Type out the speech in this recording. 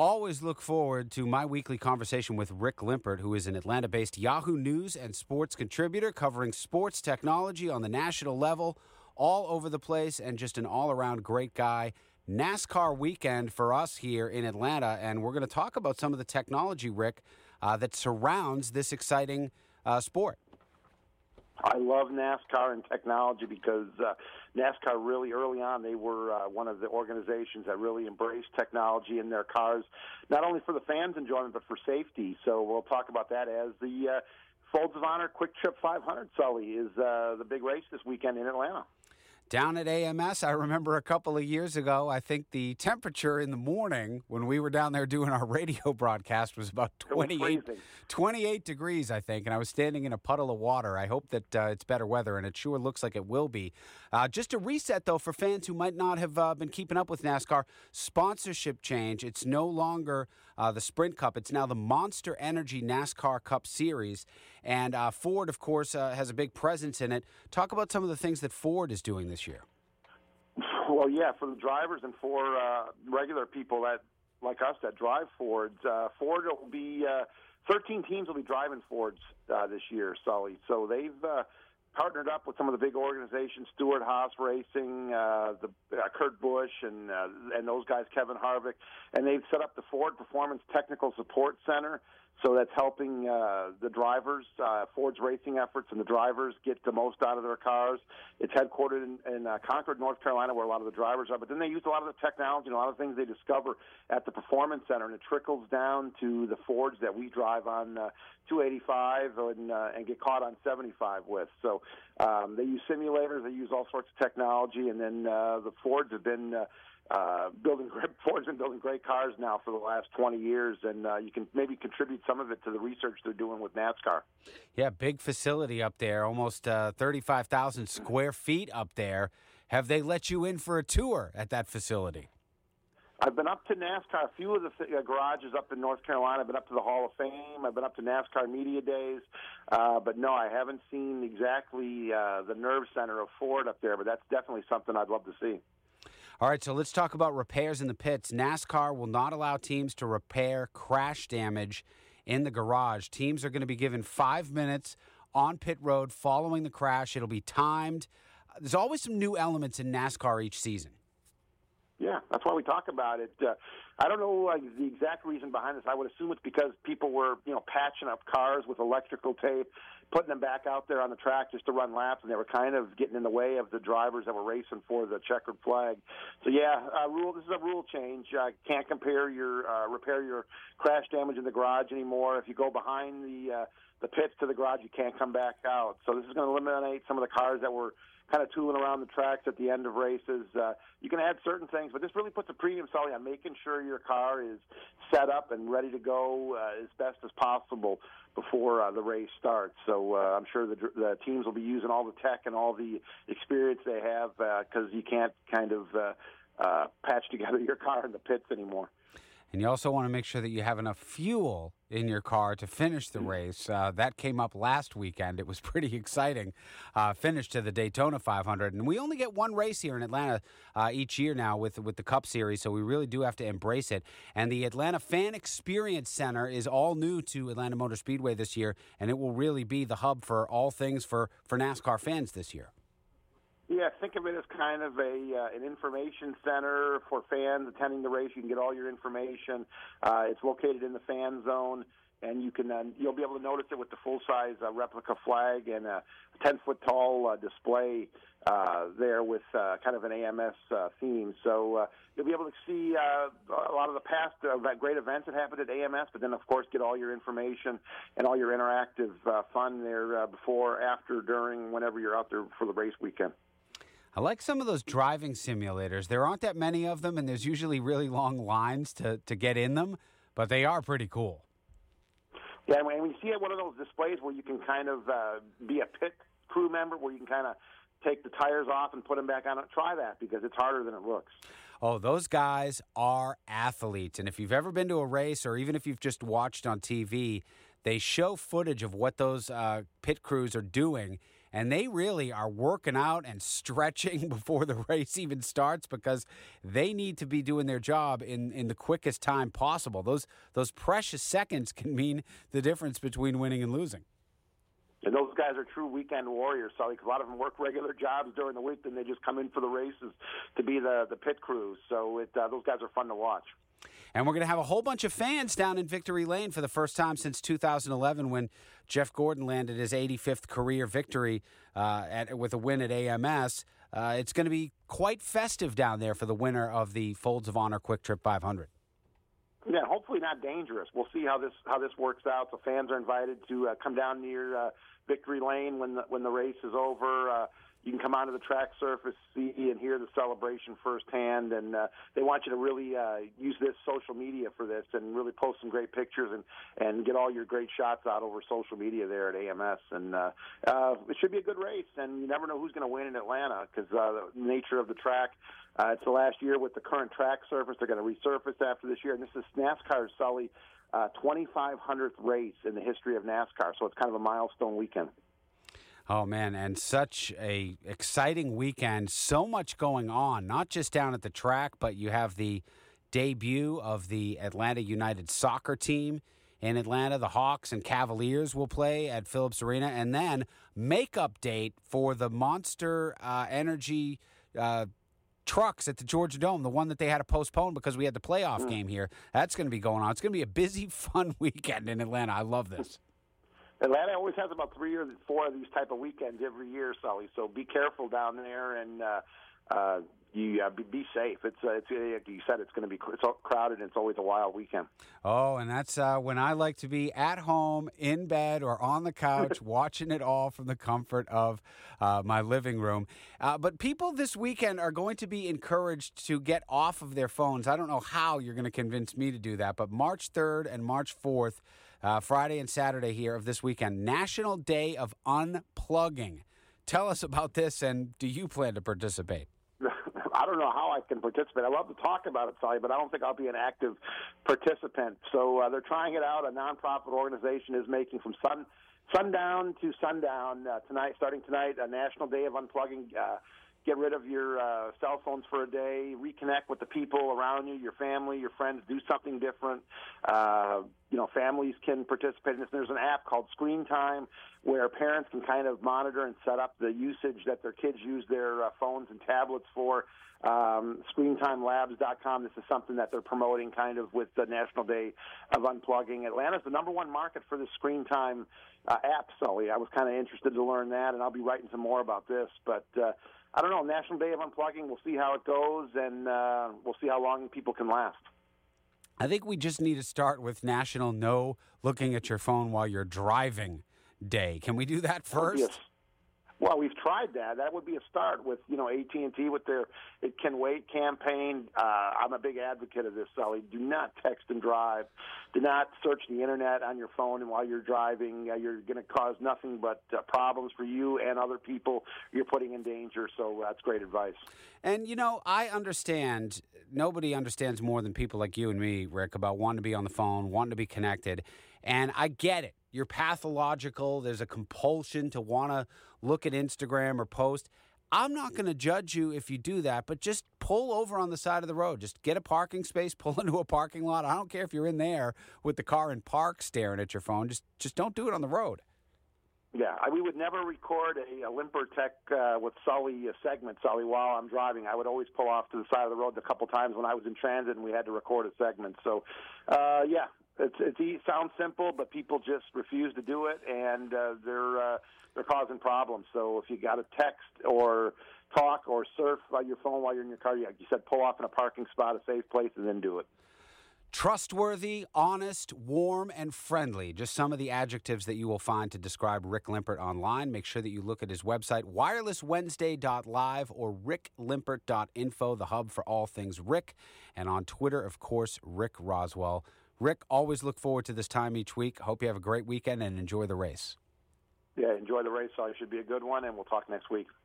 always look forward to my weekly conversation with Rick Limpert, who is an Atlanta-based Yahoo News and sports contributor covering sports technology on the national level, all over the place, and just an all-around great guy. NASCAR weekend for us here in Atlanta, and we're going to talk about some of the technology, Rick, that surrounds this exciting sport. I love NASCAR and technology because NASCAR really early on, they were one of the organizations that really embraced technology in their cars, not only for the fans' enjoyment, but for safety. So we'll talk about that as the Folds of Honor Quick Trip 500, Sully, is the big race this weekend in Atlanta. Down at AMS, I remember a couple of years ago, I think the temperature in the morning when we were down there doing our radio broadcast was about 28 degrees, I think, and I was standing in a puddle of water. I hope that it's better weather, and it sure looks like it will be. Just to reset, though, for fans who might not have been keeping up with NASCAR, sponsorship change. It's no longer the Sprint Cup. It's now the Monster Energy NASCAR Cup Series, and Ford, of course, has a big presence in it. Talk about some of the things that Ford is doing this year. Well, yeah, for the drivers and for regular people that like us that drive Fords, Ford will be 13 teams will be driving Fords this year, Sully. So they've partnered up with some of the big organizations, Stewart Haas Racing, Kurt Busch, and those guys, Kevin Harvick, and they've set up the Ford Performance Technical Support Center. So that's helping the drivers, Ford's racing efforts, and the drivers get the most out of their cars. It's headquartered in Concord, North Carolina, where a lot of the drivers are. But then they use a lot of the technology and a lot of things they discover at the Performance Center, and it trickles down to the Fords that we drive on 285 and get caught on 75 with. So they use simulators, they use all sorts of technology, and then the Fords have been Ford's been building great cars now for the last 20 years, and you can maybe contribute some of it to the research they're doing with NASCAR. Yeah, big facility up there, almost 35,000 square feet up there. Have they let you in for a tour at that facility? I've been up to NASCAR, a few of the garages up in North Carolina. I've been up to the Hall of Fame. I've been up to NASCAR Media Days. But no, I haven't seen exactly the nerve center of Ford up there, but that's definitely something I'd love to see. All right, so let's talk about repairs in the pits. NASCAR will not allow teams to repair crash damage in the garage. Teams are going to be given 5 minutes on pit road following the crash. It'll be timed. There's always some new elements in NASCAR each season. Yeah, that's why we talk about it. I don't know the exact reason behind this. I would assume it's because people were, patching up cars with electrical tape, putting them back out there on the track just to run laps, and they were kind of getting in the way of the drivers that were racing for the checkered flag. So yeah, this is a rule change. Can't repair your crash damage in the garage anymore. If you go behind the pits to the garage, you can't come back out. So this is going to eliminate some of the cars that were kind of tooling around the tracks at the end of races. You can add certain things, but this really puts a premium, Sully, on making sure your car is set up and ready to go as best as possible before the race starts. So I'm sure the teams will be using all the tech and all the experience they have because you can't kind of patch together your car in the pits anymore. And you also want to make sure that you have enough fuel in your car to finish the race. That came up last weekend. It was pretty exciting finish to the Daytona 500. And we only get one race here in Atlanta each year now with the Cup Series, so we really do have to embrace it. And the Atlanta Fan Experience Center is all new to Atlanta Motor Speedway this year, and it will really be the hub for all things for NASCAR fans this year. Yeah, think of it as kind of an information center for fans attending the race. You can get all your information. It's located in the fan zone, and you'll be able to notice it with the full-size replica flag and a 10-foot tall display there with kind of an AMS theme. So you'll be able to see a lot of the past great events that happened at AMS, but then, of course, get all your information and all your interactive fun there before, after, during, whenever you're out there for the race weekend. I like some of those driving simulators. There aren't that many of them, and there's usually really long lines to get in them, but they are pretty cool. Yeah, and when you see one of those displays where you can kind of be a pit crew member, where you can kind of take the tires off and put them back on, try that because it's harder than it looks. Oh, those guys are athletes, and if you've ever been to a race or even if you've just watched on TV, they show footage of what those pit crews are doing, and they really are working out and stretching before the race even starts because they need to be doing their job in the quickest time possible. Those precious seconds can mean the difference between winning and losing. And those guys are true weekend warriors, Sully, because a lot of them work regular jobs during the week, then they just come in for the races to be the pit crews. So those guys are fun to watch. And we're going to have a whole bunch of fans down in Victory Lane for the first time since 2011 when Jeff Gordon landed his 85th career victory with a win at AMS. It's going to be quite festive down there for the winner of the Folds of Honor Quick Trip 500. Yeah, hopefully not dangerous. We'll see how this works out. So fans are invited to come down near Victory Lane when the race is over. You can come onto the track surface, see and hear the celebration firsthand, and they want you to really use this social media for this and really post some great pictures and get all your great shots out over social media there at AMS. And it should be a good race, and you never know who's going to win in Atlanta because the nature of the track. It's the last year with the current track surface. They're going to resurface after this year, and this is NASCAR's, Sully, 2,500th race in the history of NASCAR, so it's kind of a milestone weekend. Oh, man, and such a exciting weekend. So much going on, not just down at the track, but you have the debut of the Atlanta United soccer team in Atlanta. The Hawks and Cavaliers will play at Phillips Arena. And then makeup date for the Monster Energy trucks at the Georgia Dome, the one that they had to postpone because we had the playoff game here. That's going to be going on. It's going to be a busy, fun weekend in Atlanta. I love this. Atlanta always has about 3 or 4 of these type of weekends every year, Sully. So be careful down there and be safe. It's like you said, it's going to be crowded and it's always a wild weekend. Oh, and that's when I like to be at home, in bed, or on the couch, watching it all from the comfort of my living room. But people this weekend are going to be encouraged to get off of their phones. I don't know how you're going to convince me to do that, but March 3rd and March 4th, Friday and Saturday here of this weekend, National Day of Unplugging. Tell us about this, and do you plan to participate? I don't know how I can participate. I love to talk about it, Sully, but I don't think I'll be an active participant. So they're trying it out. A nonprofit organization is making from sundown to sundown tonight, starting tonight, a National Day of Unplugging. Get rid of your cell phones for a day, reconnect with the people around you, your family, your friends, do something different. Families can participate in this. There's an app called Screen Time where parents can kind of monitor and set up the usage that their kids use their phones and tablets for. ScreenTimeLabs.com. This is something that they're promoting kind of with the National Day of Unplugging. Atlanta's the number one market for the Screen Time app, Sully. I was kind of interested to learn that, and I'll be writing some more about this. But I don't know, National Day of Unplugging, we'll see how it goes, and we'll see how long people can last. I think we just need to start with National No Looking at Your Phone While You're Driving Day. Can we do that first? Yes. Well, we've tried that. That would be a start with, AT&T with their It Can Wait campaign. I'm a big advocate of this, Sully. Do not text and drive. Do not search the Internet on your phone while you're driving. You're going to cause nothing but problems for you and other people you're putting in danger. So that's great advice. And, I understand. Nobody understands more than people like you and me, Rick, about wanting to be on the phone, wanting to be connected. And I get it. You're pathological. There's a compulsion to want to look at Instagram or post. I'm not going to judge you if you do that, but just pull over on the side of the road. Just get a parking space, pull into a parking lot. I don't care if you're in there with the car in park staring at your phone. Just don't do it on the road. Yeah, we would never record a Limper Tech with Sully segment, Sully, while I'm driving. I would always pull off to the side of the road a couple times when I was in transit and we had to record a segment. So, yeah. It sounds simple, but people just refuse to do it, and they're causing problems. So if you got to text or talk or surf on your phone while you're in your car, like you said, pull off in a parking spot, a safe place, and then do it. Trustworthy, honest, warm, and friendly. Just some of the adjectives that you will find to describe Rick Limpert online. Make sure that you look at his website, wirelesswednesday.live or ricklimpert.info, the hub for all things Rick. And on Twitter, of course, Rick Roswell. Rick, always look forward to this time each week. Hope you have a great weekend and enjoy the race. Yeah, enjoy the race. It should be a good one, and we'll talk next week.